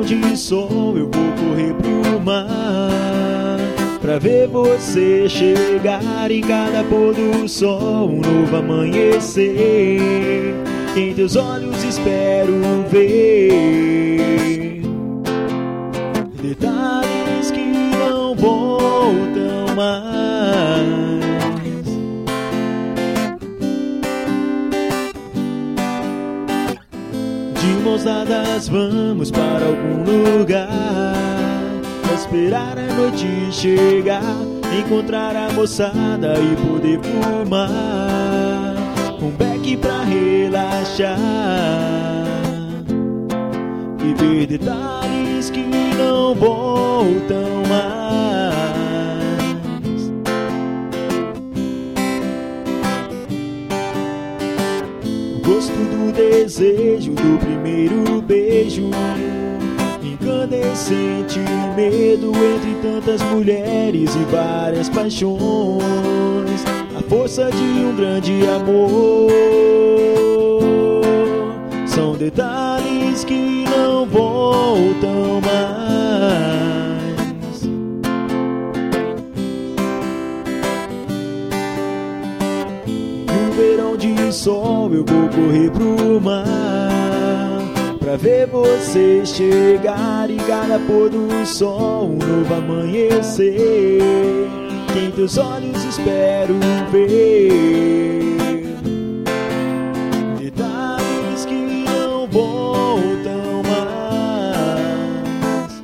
de sol eu vou correr pro mar, pra ver você chegar em cada pôr do sol, um novo amanhecer. Em teus olhos espero ver detalhes que não voltam mais. De mãos dadas vamos para algum lugar, pra esperar a noite chegar, encontrar a moçada e poder fumar um beck pra relaxar e ver detalhes que não voltam mais. O gosto do desejo do primeiro beijo, incandescente medo entre tantas mulheres e várias paixões, a força de um grande amor. São detalhes que não voltam mais. No verão de sol eu vou correr pro mar, pra ver você chegar em cada pôr do sol, um novo amanhecer. Que em teus olhos espero ver detalhes que não voltam mais.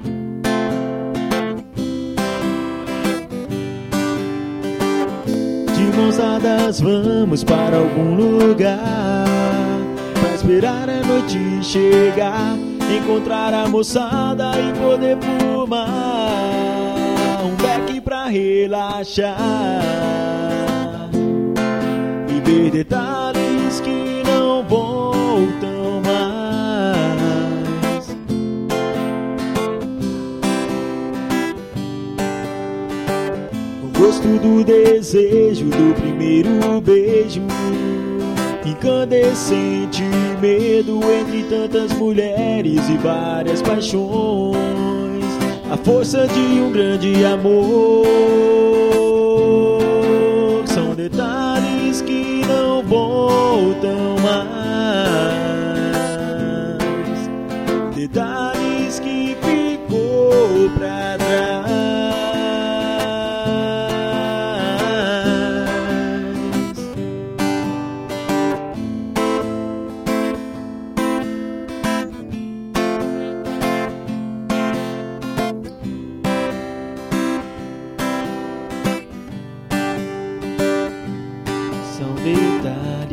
De mãos dadas vamos para algum lugar, pra esperar a noite chegar, encontrar a moçada e poder fumar um beck pra relaxar e ver detalhes que não voltam mais. O gosto do desejo do primeiro beijo, incandescente medo entre tantas mulheres e várias paixões, a força de um grande amor. São detalhes que não voltam mais, detalhes que ficou pra trás. São detalhes